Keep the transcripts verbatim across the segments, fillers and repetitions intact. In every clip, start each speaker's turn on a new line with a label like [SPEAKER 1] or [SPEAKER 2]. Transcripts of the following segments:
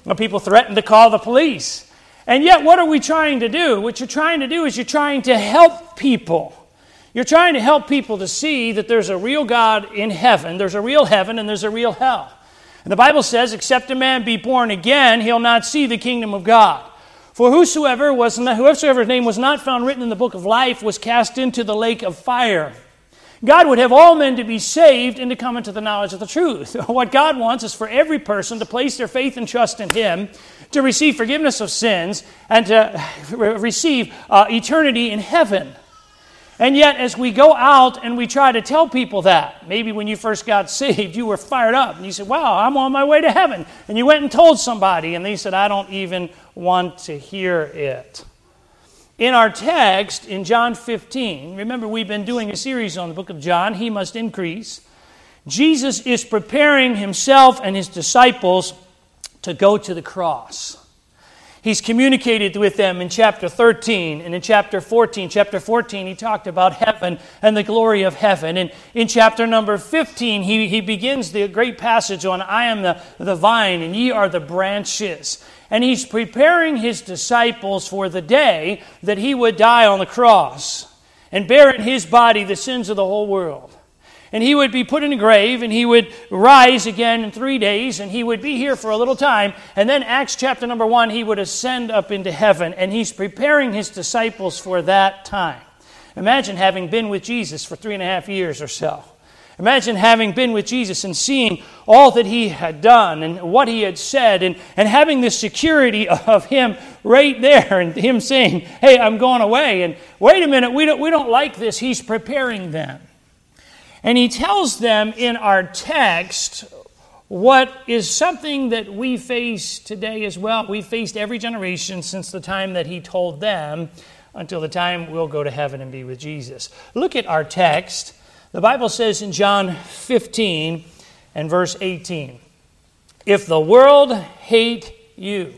[SPEAKER 1] People threaten to call the police. And yet, what are we trying to do? What you're trying to do is you're trying to help people. You're trying to help people to see that there's a real God in heaven, there's a real heaven, and there's a real hell. And the Bible says, except a man be born again, he'll not see the kingdom of God. For whosoever was not, whosoever's name was not found written in the book of life was cast into the lake of fire. God would have all men to be saved and to come into the knowledge of the truth. What God wants is for every person to place their faith and trust in Him, to receive forgiveness of sins, and to receive uh, eternity in heaven. And yet, as we go out and we try to tell people that, maybe when you first got saved, you were fired up, and you said, wow, I'm on my way to heaven. And you went and told somebody, and they said, I don't even want to hear it. In our text, in John fifteen, remember we've been doing a series on the book of John, He Must Increase. Jesus is preparing Himself and His disciples to go to the cross. He's communicated with them in chapter thirteen, and in chapter fourteen. Chapter fourteen, He talked about heaven and the glory of heaven. And in chapter number fifteen, He, he begins the great passage on, I am the, the vine, and ye are the branches. And He's preparing His disciples for the day that He would die on the cross and bear in His body the sins of the whole world. And He would be put in a grave, and He would rise again in three days, and He would be here for a little time. And then Acts chapter number one, He would ascend up into heaven, and He's preparing His disciples for that time. Imagine having been with Jesus for three and a half years or so. Imagine having been with Jesus and seeing all that He had done and what He had said, and, and having the security of Him right there, and Him saying, hey, I'm going away. And wait a minute, we don't, we don't like this. He's preparing them. And He tells them in our text what is something that we face today as well. We've faced every generation since the time that He told them until the time we'll go to heaven and be with Jesus. Look at our text. The Bible says in John fifteen and verse eighteen, if the world hate you,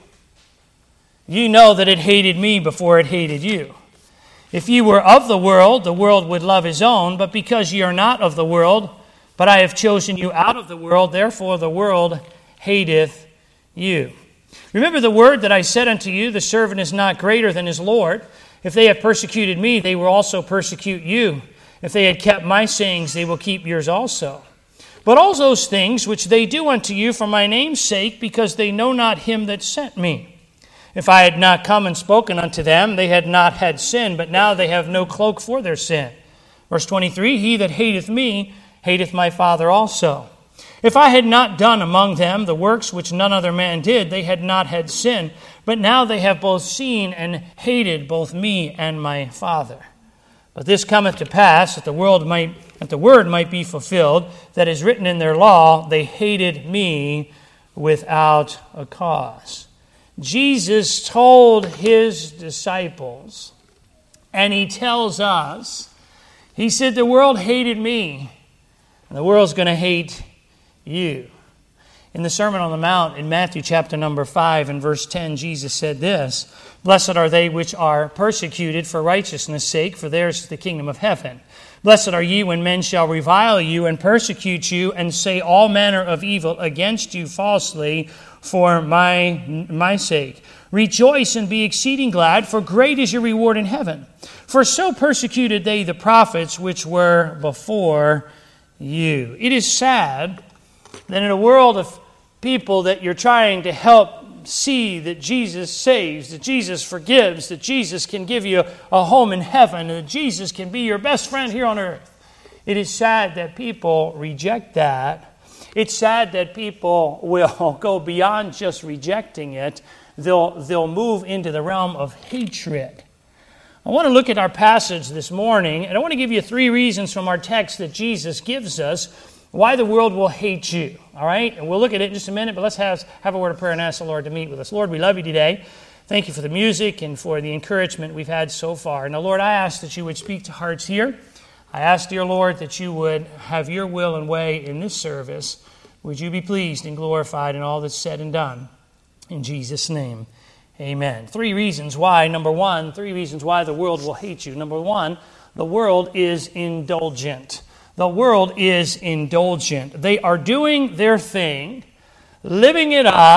[SPEAKER 1] you know that it hated me before it hated you. If ye were of the world, the world would love his own, but because ye are not of the world, but I have chosen you out of the world, therefore the world hateth you. Remember the word that I said unto you, the servant is not greater than his Lord. If they have persecuted me, they will also persecute you. If they had kept my sayings, they will keep yours also. But all those things which they do unto you for my name's sake, because they know not him that sent me. If I had not come and spoken unto them, they had not had sin, but now they have no cloak for their sin. Verse twenty-three, he that hateth me, hateth my Father also. If I had not done among them the works which none other man did, they had not had sin, but now they have both seen and hated both me and my Father. But this cometh to pass, that the world might, that the word might be fulfilled, that is written in their law, they hated me without a cause. Jesus told His disciples, and He tells us, He said, the world hated me, and the world's going to hate you. In the Sermon on the Mount, in Matthew chapter number five and verse ten, Jesus said this, blessed are they which are persecuted for righteousness' sake, for theirs is the kingdom of heaven. Blessed are ye when men shall revile you and persecute you and say all manner of evil against you falsely for my, my sake. Rejoice and be exceeding glad, for great is your reward in heaven. For so persecuted they the prophets which were before you. It is sad that in a world of people that you're trying to help see that Jesus saves, that Jesus forgives, that Jesus can give you a home in heaven, and that Jesus can be your best friend here on earth. It is sad that people reject that. It's sad that people will go beyond just rejecting it. They'll, they'll move into the realm of hatred. I want to look at our passage this morning, and I want to give you three reasons from our text that Jesus gives us why the world will hate you, all right? And we'll look at it in just a minute, but let's have, have a word of prayer and ask the Lord to meet with us. Lord, we love you today. Thank you for the music and for the encouragement we've had so far. Now, Lord, I ask that you would speak to hearts here. I ask, dear Lord, that you would have your will and way in this service. Would you be pleased and glorified in all that's said and done? In Jesus' name, amen. Three reasons why. Number one, three reasons why the world will hate you. Number one, the world is indulgent. The world is indulgent. They are doing their thing, living it up,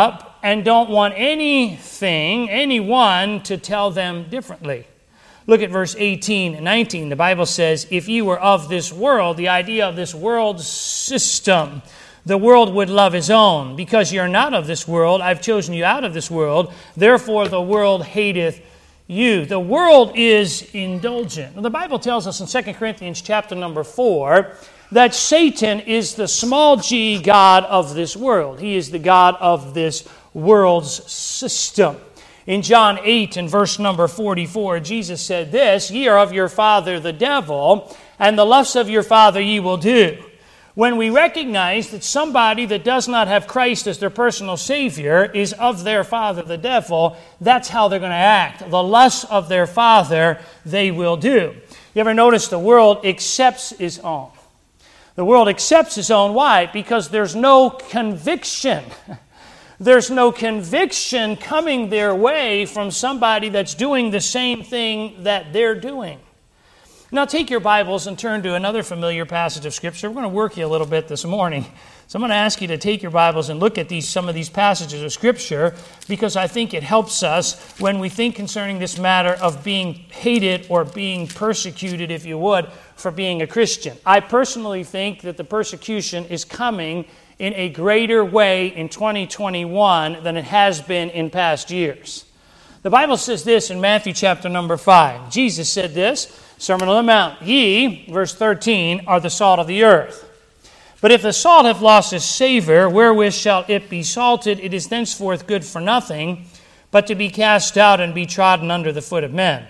[SPEAKER 1] and don't want anything, anyone to tell them differently. Look at verse eighteen and nineteen. The Bible says, if you were of this world, the idea of this world system, the world would love his own. Because you're not of this world, I've chosen you out of this world. Therefore the world hateth you. The world is indulgent. Now, the Bible tells us in Second Corinthians chapter number four that Satan is the small g god of this world. He is the god of this world's system. In John eight and verse number forty-four, Jesus said this, ye are of your father the devil, and the lusts of your father ye will do. When we recognize that somebody that does not have Christ as their personal Savior is of their father the devil, that's how they're going to act. The lusts of their father they will do. You ever notice the world accepts its own? The world accepts its own. Why? Because there's no conviction. There's no conviction coming their way from somebody that's doing the same thing that they're doing. Now take your Bibles and turn to another familiar passage of Scripture. We're going to work you a little bit this morning. So I'm going to ask you to take your Bibles and look at these some of these passages of Scripture, because I think it helps us when we think concerning this matter of being hated or being persecuted, if you would, for being a Christian. I personally think that the persecution is coming in a greater way in twenty twenty-one than it has been in past years. The Bible says this in Matthew chapter number five. Jesus said this, Sermon on the Mount, ye, verse thirteen, are the salt of the earth. But if the salt have lost its savor, wherewith shall it be salted? It is thenceforth good for nothing, but to be cast out and be trodden under the foot of men.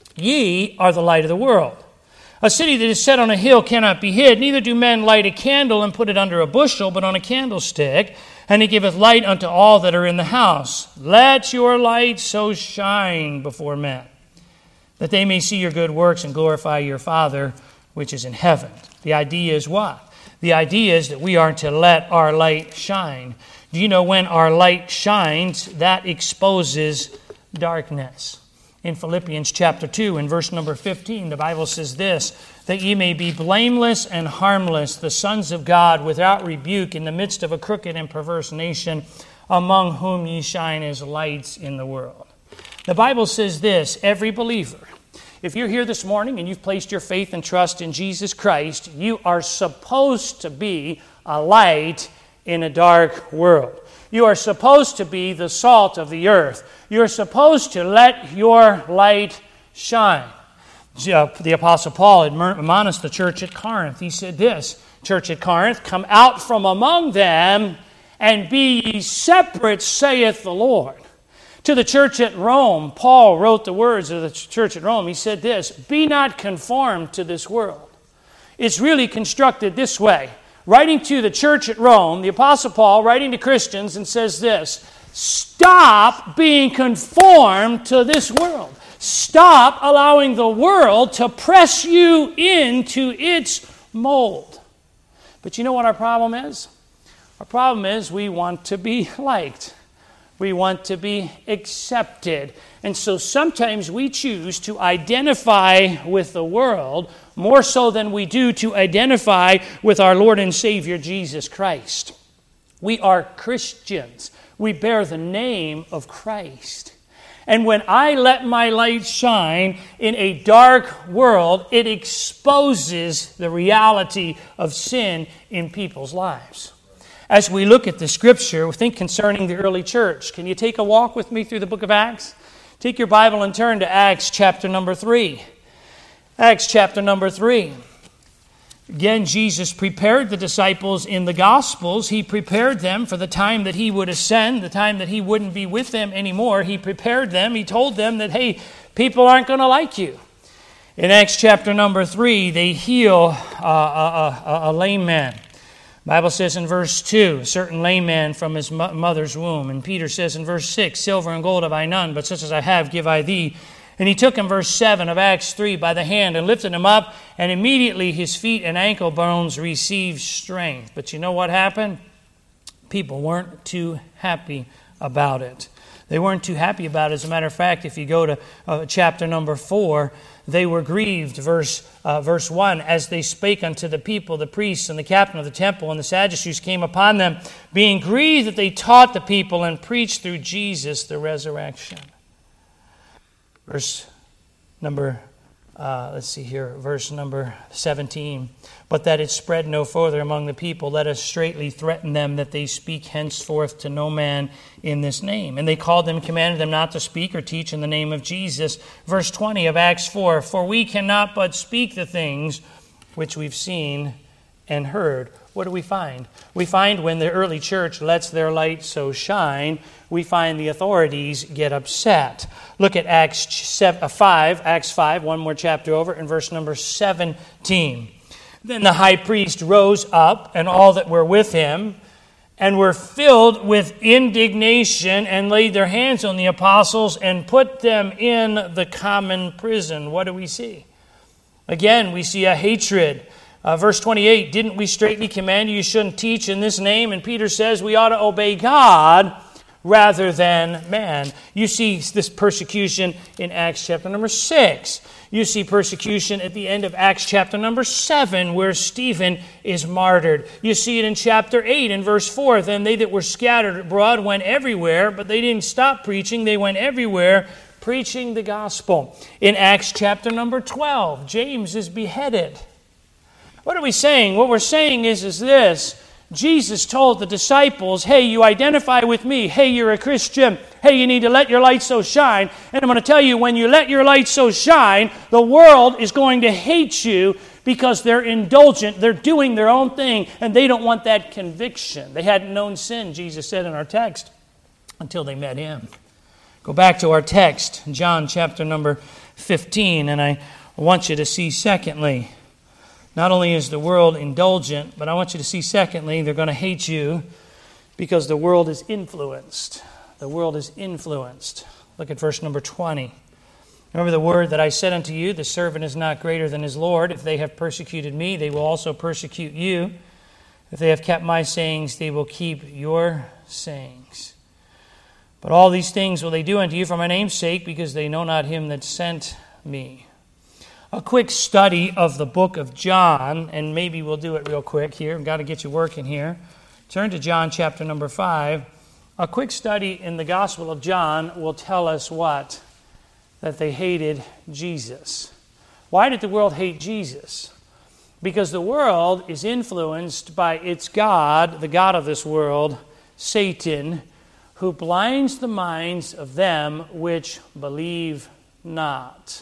[SPEAKER 1] Ye are the light of the world. A city that is set on a hill cannot be hid, neither do men light a candle and put it under a bushel, but on a candlestick, and it giveth light unto all that are in the house. Let your light so shine before men, that they may see your good works and glorify your Father which is in heaven. The idea is what? The idea is that we are to let our light shine. Do you know when our light shines, that exposes darkness? In Philippians chapter two, in verse number fifteen, the Bible says this, that ye may be blameless and harmless, the sons of God, without rebuke, in the midst of a crooked and perverse nation, among whom ye shine as lights in the world. The Bible says this, every believer, if you're here this morning and you've placed your faith and trust in Jesus Christ, you are supposed to be a light in a dark world. You are supposed to be the salt of the earth. You're supposed to let your light shine. The Apostle Paul admonished the church at Corinth. He said this, church at Corinth, come out from among them and be ye separate, saith the Lord. To the church at Rome, Paul wrote the words of the church at Rome. He said this, be not conformed to this world. It's really constructed this way. Writing to the church at Rome, the Apostle Paul writing to Christians and says this, stop being conformed to this world. Stop allowing the world to press you into its mold. But you know what our problem is? Our problem is we want to be liked. We want to be accepted. And so sometimes we choose to identify with the world more so than we do to identify with our Lord and Savior Jesus Christ. We are Christians. We bear the name of Christ. And when I let my light shine in a dark world, it exposes the reality of sin in people's lives. As we look at the Scripture, we think concerning the early church. Can you take a walk with me through the book of Acts? Take your Bible and turn to Acts chapter number three. Acts chapter number three. Again, Jesus prepared the disciples in the Gospels. He prepared them for the time that He would ascend, the time that He wouldn't be with them anymore. He prepared them. He told them that, hey, people aren't going to like you. In Acts chapter number three, they heal uh, a, a, a lame man. The Bible says in verse two, a certain lame man from his mother's womb. And Peter says in verse six, silver and gold have I none, but such as I have give I thee. And he took him, verse seven of Acts three, by the hand and lifted him up, and immediately his feet and ankle bones received strength. But you know what happened? People weren't too happy about it. They weren't too happy about it. As a matter of fact, if you go to uh, chapter number four, they were grieved, verse uh, verse one, as they spake unto the people, the priests and the captain of the temple and the Sadducees came upon them, being grieved that they taught the people and preached through Jesus the resurrection. Verse number, uh, let's see here, verse number seventeen. But that it spread no further among the people, let us straitly threaten them that they speak henceforth to no man in this name. And they called them, commanded them not to speak or teach in the name of Jesus. Verse twenty of Acts four, for we cannot but speak the things which we've seen and heard. What do we find? We find when the early church lets their light so shine, we find the authorities get upset. Look at Acts five, Acts five, one more chapter over, in verse number seventeen. Then the high priest rose up, and all that were with him, and were filled with indignation, and laid their hands on the apostles, and put them in the common prison. What do we see? Again, we see a hatred. Uh, verse twenty-eight, didn't we straitly command you you shouldn't teach in this name? And Peter says we ought to obey God rather than man. You see this persecution in Acts chapter number six. You see persecution at the end of Acts chapter number seven, where Stephen is martyred. You see it in chapter eight and verse four. Then they that were scattered abroad went everywhere, but they didn't stop preaching. They went everywhere preaching the gospel. In Acts chapter number twelve, James is beheaded. What are we saying? What we're saying is, is this. Jesus told the disciples, hey, you identify with me. Hey, you're a Christian. Hey, you need to let your light so shine. And I'm going to tell you, when you let your light so shine, the world is going to hate you because they're indulgent. They're doing their own thing, and they don't want that conviction. They hadn't known sin, Jesus said in our text, until they met him. Go back to our text, John chapter number fifteen, and I want you to see, secondly, not only is the world indulgent, but I want you to see, secondly, they're going to hate you because the world is influenced. The world is influenced. Look at verse number twenty. Remember the word that I said unto you, the servant is not greater than his Lord. If they have persecuted me, they will also persecute you. If they have kept my sayings, they will keep your sayings. But all these things will they do unto you for my name's sake, because they know not him that sent me. A quick study of the book of John, and maybe we'll do it real quick here. I've got to get you working here. Turn to John chapter number five. A quick study in the Gospel of John will tell us what? That they hated Jesus. Why did the world hate Jesus? Because the world is influenced by its God, the God of this world, Satan, who blinds the minds of them which believe not.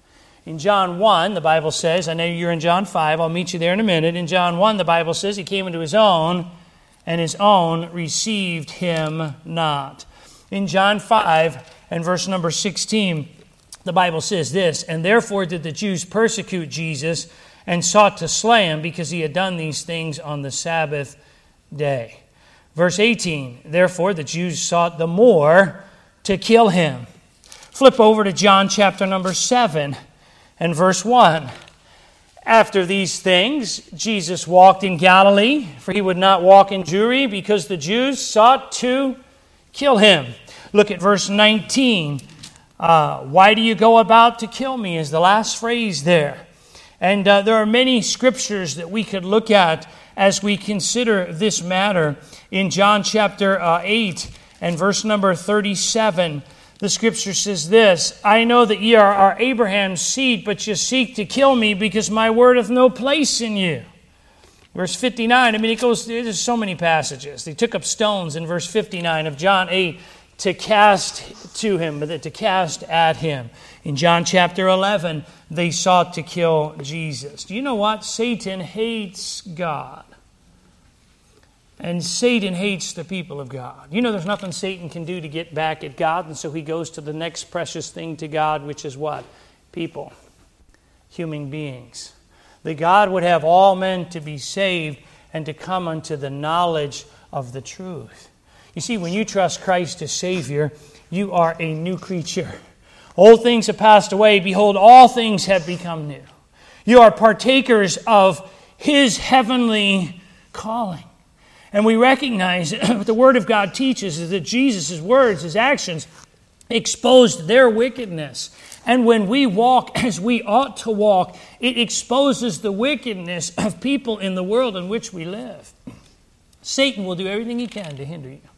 [SPEAKER 1] In John one, the Bible says, I know you're in John five, I'll meet you there in a minute. In John one, the Bible says, he came into his own, and his own received him not. In John five and verse number sixteen, the Bible says this, and therefore did the Jews persecute Jesus, and sought to slay him, because he had done these things on the Sabbath day. Verse eighteen, therefore the Jews sought the more to kill him. Flip over to John chapter number seven. And verse one, after these things, Jesus walked in Galilee, for he would not walk in Jewry, because the Jews sought to kill him. Look at verse nineteen. Uh, Why do you go about to kill me is the last phrase there. And uh, there are many scriptures that we could look at as we consider this matter. In John chapter uh, eight and verse number thirty-seven, the scripture says this, I know that ye are, are Abraham's seed, but ye seek to kill me, because my word hath no place in you. Verse fifty-nine, I mean, it goes, there's so many passages. They took up stones in verse fifty-nine of John eight to cast to him, but to cast at him. In John chapter eleven, they sought to kill Jesus. Do you know what? Satan hates God. And Satan hates the people of God. You know there's nothing Satan can do to get back at God, and so he goes to the next precious thing to God, which is what? People. Human beings. That God would have all men to be saved and to come unto the knowledge of the truth. You see, when you trust Christ as Savior, you are a new creature. Old things have passed away. Behold, all things have become new. You are partakers of His heavenly calling. And we recognize what the Word of God teaches is that Jesus' words, his actions, exposed their wickedness. And when we walk as we ought to walk, it exposes the wickedness of people in the world in which we live. Satan will do everything he can to hinder you.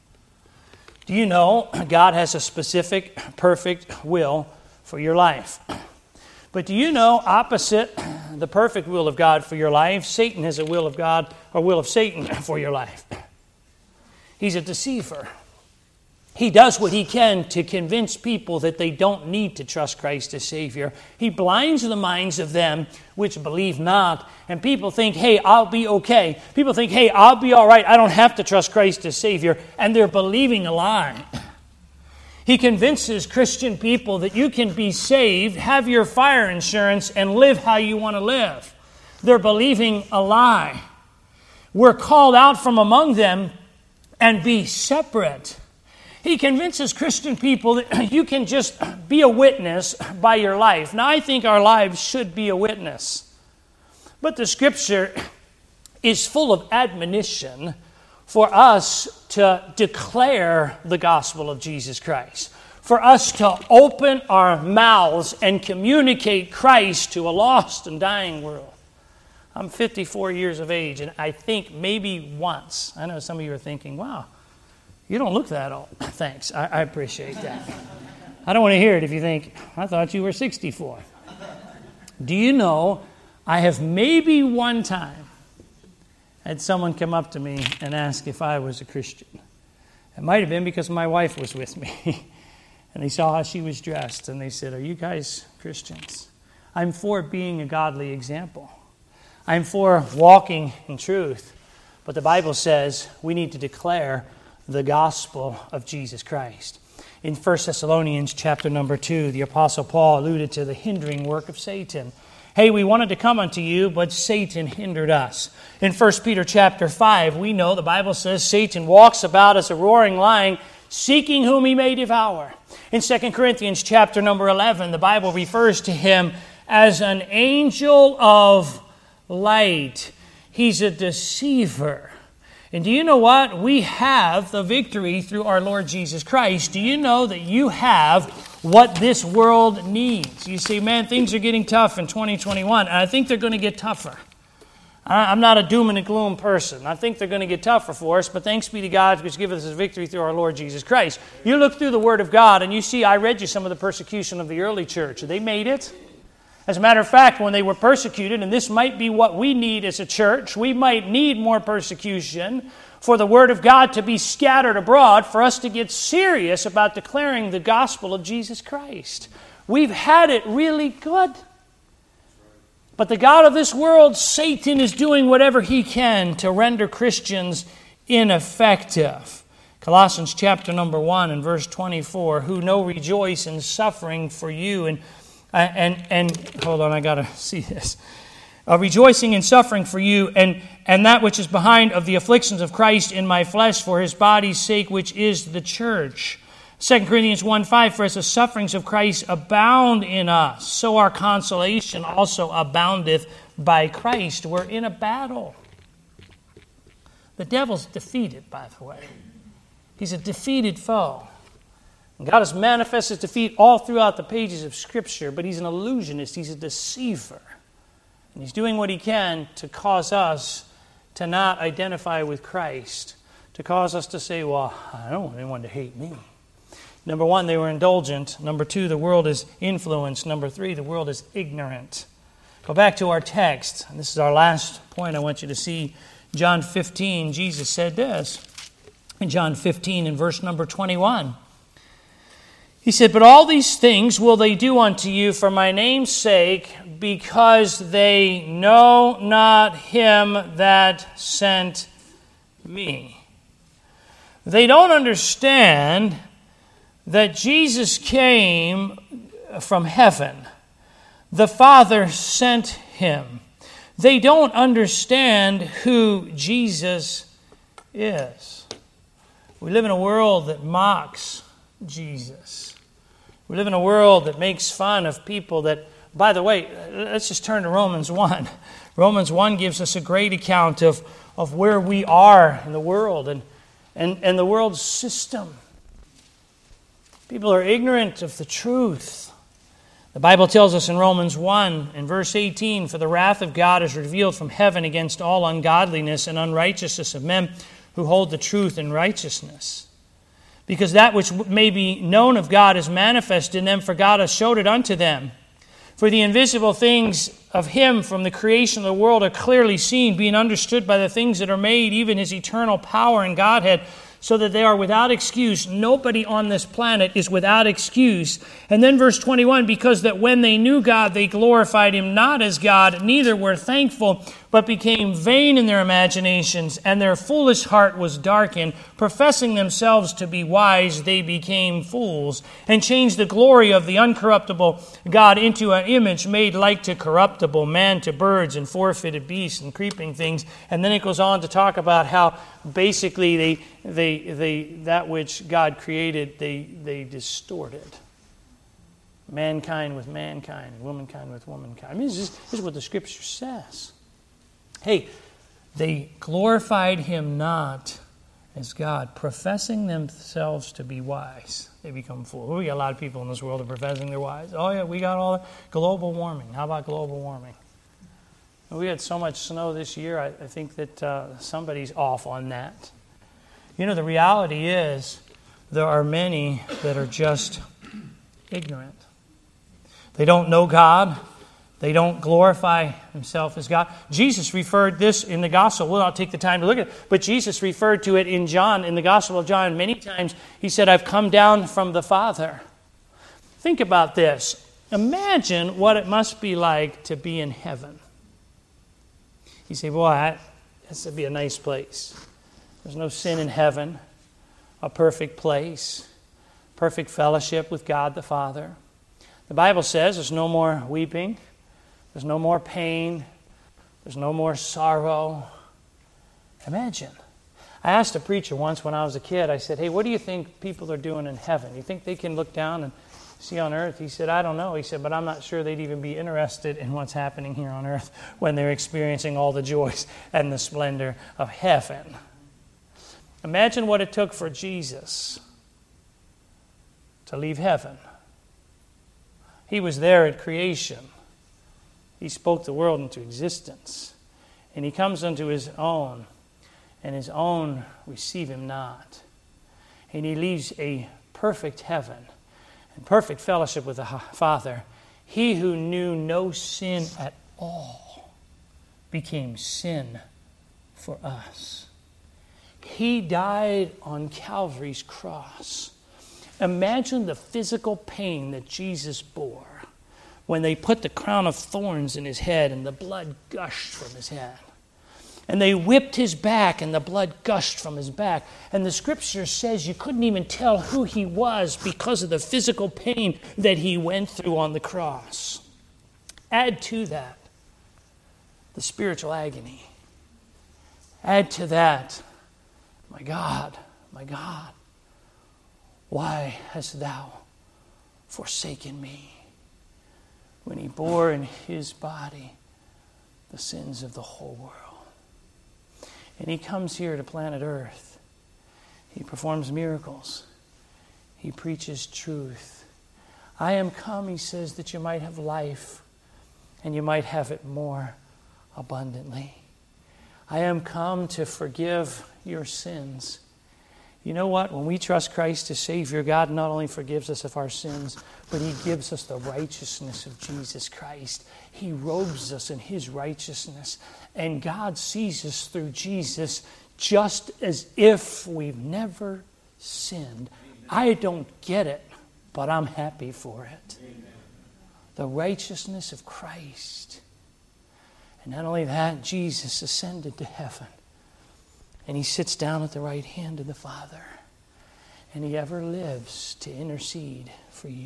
[SPEAKER 1] Do you know God has a specific, perfect will for your life? But do you know, opposite the perfect will of God for your life, Satan has a will of God, or will of Satan for your life. He's a deceiver. He does what he can to convince people that they don't need to trust Christ as Savior. He blinds the minds of them which believe not. And people think, hey, I'll be okay. People think, hey, I'll be all right. I don't have to trust Christ as Savior. And they're believing a lie. He convinces Christian people that you can be saved, have your fire insurance, and live how you want to live. They're believing a lie. We're called out from among them and be separate. He convinces Christian people that you can just be a witness by your life. Now, I think our lives should be a witness. But the Scripture is full of admonition for us to declare the gospel of Jesus Christ. For us to open our mouths and communicate Christ to a lost and dying world. I'm fifty-four years of age, and I think maybe once, I know some of you are thinking, wow, you don't look that old. Thanks, I, I appreciate that. I don't want to hear it if you think, I thought you were sixty-four. Do you know, I have maybe one time had someone come up to me and ask if I was a Christian. It might have been because my wife was with me. And they saw how she was dressed, and they said, are you guys Christians? I'm for being a godly example. I'm for walking in truth. But the Bible says we need to declare the gospel of Jesus Christ. In First Thessalonians chapter number two, the Apostle Paul alluded to the hindering work of Satan. Hey, we wanted to come unto you, but Satan hindered us. In First Peter chapter five, we know the Bible says Satan walks about as a roaring lion, seeking whom he may devour. In Second Corinthians chapter number eleven, the Bible refers to him as an angel of light. He's a deceiver. And do you know what? We have the victory through our Lord Jesus Christ. Do you know that you have what this world needs? You see, man, things are getting tough in twenty twenty-one, and I think they're going to get tougher. I'm not a doom and a gloom person. I think they're going to get tougher for us, but thanks be to God who's given us his victory through our Lord Jesus Christ. You look through the Word of God, and you see, I read you some of the persecution of the early church. They made it. As a matter of fact, when they were persecuted, and this might be what we need as a church, we might need more persecution for the Word of God to be scattered abroad, for us to get serious about declaring the gospel of Jesus Christ. We've had it really good. But the God of this world, Satan, is doing whatever he can to render Christians ineffective. Colossians chapter number one and verse twenty-four, who know rejoice in suffering for you and And, and hold on, I got to see this. Uh, rejoicing in suffering for you, and, and that which is behind of the afflictions of Christ in my flesh for his body's sake, which is the church. Second Corinthians one five, for as the sufferings of Christ abound in us, so our consolation also aboundeth by Christ. We're in a battle. The devil's defeated, by the way. He's a defeated foe. God has manifested defeat all throughout the pages of Scripture, but he's an illusionist, he's a deceiver. And he's doing what he can to cause us to not identify with Christ, to cause us to say, well, I don't want anyone to hate me. Number one, they were indulgent. Number two, the world is influenced. Number three, the world is ignorant. Go back to our text, and this is our last point I want you to see. John fifteen, Jesus said this. In John fifteen, in verse number twenty-one, he said, but all these things will they do unto you for my name's sake, because they know not him that sent me. They don't understand that Jesus came from heaven. The Father sent him. They don't understand who Jesus is. We live in a world that mocks Jesus. We live in a world that makes fun of people that By the way, let's just turn to Romans one. Romans one gives us a great account of, of where we are in the world and, and, and the world's system. People are ignorant of the truth. The Bible tells us in Romans one, in verse eighteen, "For the wrath of God is revealed from heaven against all ungodliness and unrighteousness of men who hold the truth in righteousness. Because that which may be known of God is manifest in them, for God has showed it unto them. For the invisible things of Him from the creation of the world are clearly seen, being understood by the things that are made, even His eternal power and Godhead, so that they are without excuse." Nobody on this planet is without excuse. And then verse twenty-one, "Because that when they knew God, they glorified Him not as God, neither were thankful, but became vain in their imaginations, and their foolish heart was darkened. Professing themselves to be wise, they became fools, and changed the glory of the uncorruptible God into an image made like to corruptible, man to birds and four-footed beasts and creeping things." And then it goes on to talk about how basically they they they that which God created, they they distorted. Mankind with mankind, womankind with womankind. I mean, this is, this is what the Scripture says. Hey, they glorified Him not as God, professing themselves to be wise. They become fools. We got a lot of people in this world that are professing they're wise. Oh yeah, we got all the global warming. How about global warming? We had so much snow this year, I, I think that uh, somebody's off on that. You know, the reality is there are many that are just ignorant. They don't know God. They don't glorify Himself as God. Jesus referred this in the Gospel. We'll not take the time to look at it, but Jesus referred to it in John, in the Gospel of John, many times. He said, "I've come down from the Father." Think about this. Imagine what it must be like to be in heaven. You say, "Boy, that has to be a nice place. There's no sin in heaven. A perfect place. Perfect fellowship with God the Father." The Bible says there's no more weeping. There's no more pain. There's no more sorrow. Imagine. I asked a preacher once when I was a kid, I said, "Hey, what do you think people are doing in heaven? You think they can look down and see on earth?" He said, "I don't know." He said, "But I'm not sure they'd even be interested in what's happening here on earth when they're experiencing all the joys and the splendor of heaven." Imagine what it took for Jesus to leave heaven. He was there at creation. He spoke the world into existence. And He comes unto His own, and His own receive Him not. And He leaves a perfect heaven and perfect fellowship with the Father. He who knew no sin at all became sin for us. He died on Calvary's cross. Imagine the physical pain that Jesus bore when they put the crown of thorns in His head and the blood gushed from His head. And they whipped His back and the blood gushed from His back. And the Scripture says you couldn't even tell who He was because of the physical pain that He went through on the cross. Add to that the spiritual agony. Add to that, "My God, my God, why hast Thou forsaken me?" When He bore in His body the sins of the whole world. And He comes here to planet Earth. He performs miracles. He preaches truth. "I am come," He says, "that you might have life, and you might have it more abundantly. I am come to forgive your sins." You know what? When we trust Christ as Savior, God not only forgives us of our sins, but He gives us the righteousness of Jesus Christ. He robes us in His righteousness. And God sees us through Jesus just as if we've never sinned. I don't get it, but I'm happy for it. The righteousness of Christ. And not only that, Jesus ascended to heaven. And He sits down at the right hand of the Father. And He ever lives to intercede for you.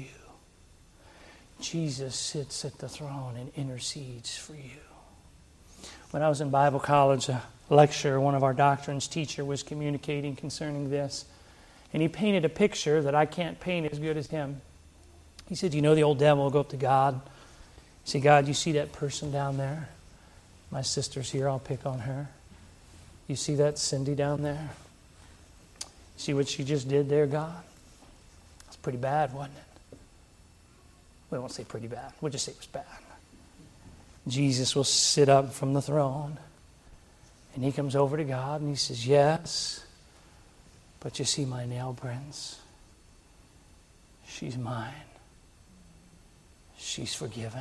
[SPEAKER 1] Jesus sits at the throne and intercedes for you. When I was in Bible college, a lecturer, one of our doctrines teacher, was communicating concerning this. And he painted a picture that I can't paint as good as him. He said, "You know, the old devil will go up to God See, God, you see that person down there? My sister's here, I'll pick on her. You see that Cindy down there? See what she just did there, God? It's pretty bad, wasn't it? We won't say pretty bad. We'll just say it was bad. Jesus will sit up from the throne, and he comes over to God, and he says, yes, but you see my nail prints? She's mine. She's forgiven.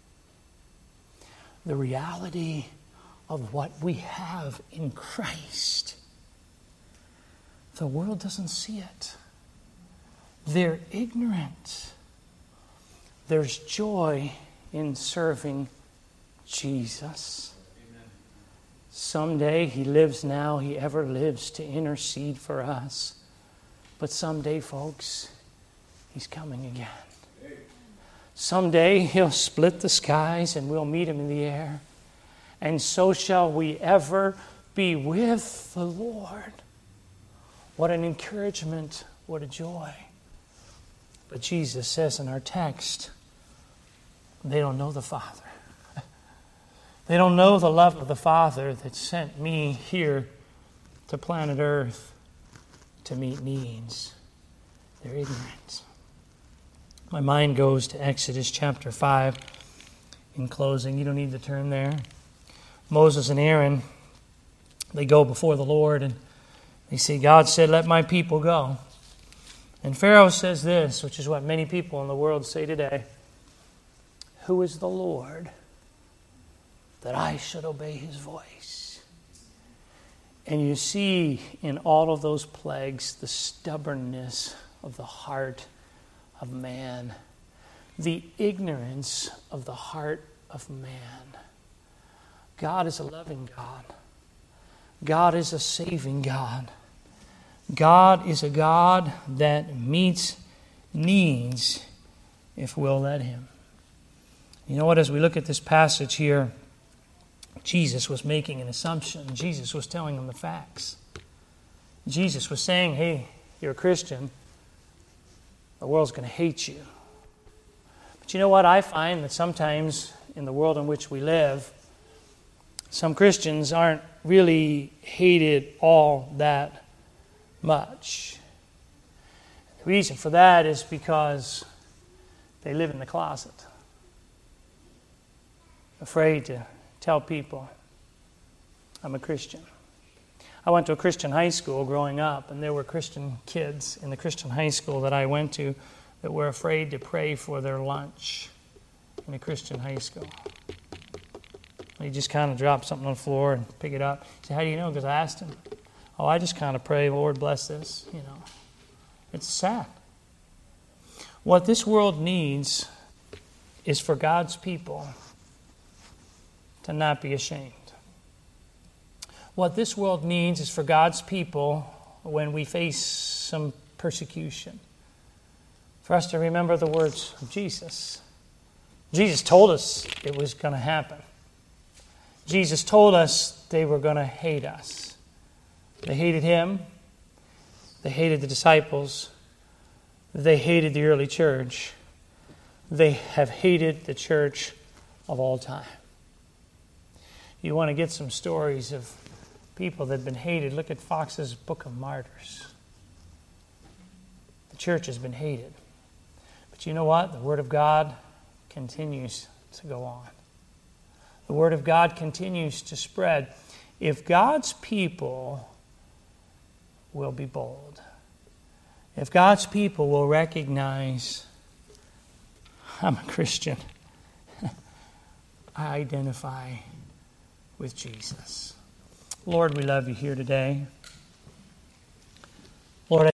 [SPEAKER 1] The reality of what we have in Christ, the world doesn't see it. They're ignorant. There's joy in serving Jesus. Amen. Someday he lives now, he ever lives to intercede for us. But someday, folks, he's coming again. Someday he'll split the skies and we'll meet him in the air. And so shall we ever be with the Lord. What an encouragement, what a joy. But Jesus says in our text, they don't know the Father. They don't know the love of the Father that sent me here to planet Earth to meet needs. They're ignorant. My mind goes to Exodus chapter five. In closing, you don't need to turn there. Moses and Aaron, they go before the Lord and they say, God said, let my people go. And Pharaoh says this, which is what many people in the world say today. Who is the Lord that I should obey his voice? And you see in all of those plagues the stubbornness of the heart of man, the ignorance of the heart of man. God is a loving God. God is a saving God. God is a God that meets needs if we'll let him. You know what? As we look at this passage here, Jesus was making an assumption. Jesus was telling them the facts. Jesus was saying, hey, you're a Christian. The world's going to hate you. But you know what? I find that sometimes in the world in which we live, some Christians aren't really hated all that much. The reason for that is because they live in the closet, afraid to tell people, I'm a Christian. I went to a Christian high school growing up, and there were Christian kids in the Christian high school that I went to that were afraid to pray for their lunch in a Christian high school. They just kind of drop something on the floor and pick it up. Say, how do you know? Because I asked him. Oh, I just kind of pray, Lord, bless this. You know, it's sad. What this world needs is for God's people to not be ashamed. What this world needs is for God's people, when we face some persecution, for us to remember the words of Jesus. Jesus told us it was going to happen. Jesus told us they were going to hate us. They hated him. They hated the disciples. They hated the early church. They have hated the church of all time. You want to get some stories of people that have been hated. Look at Fox's Book of Martyrs. The church has been hated. But you know what? The Word of God continues to go on. The Word of God continues to spread. If God's people will be bold, if God's people will recognize, I'm a Christian, I identify with Jesus. Lord, we love you here today. Lord,